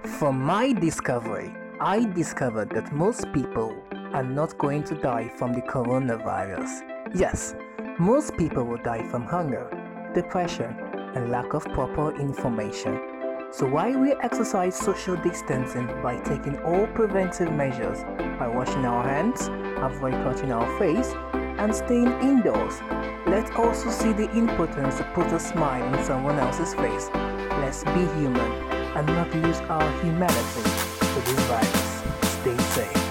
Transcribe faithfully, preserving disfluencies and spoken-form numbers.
From my discovery, I discovered that most people are not going to die from the coronavirus. Yes, most people will die from hunger, depression, and lack of proper information. So why we exercise social distancing by taking all preventive measures by washing our hands, avoid touching our face, and staying indoors. Let's also see the importance to put a smile on someone else's face. Let's be human and not lose our humanity to this virus. Stay safe.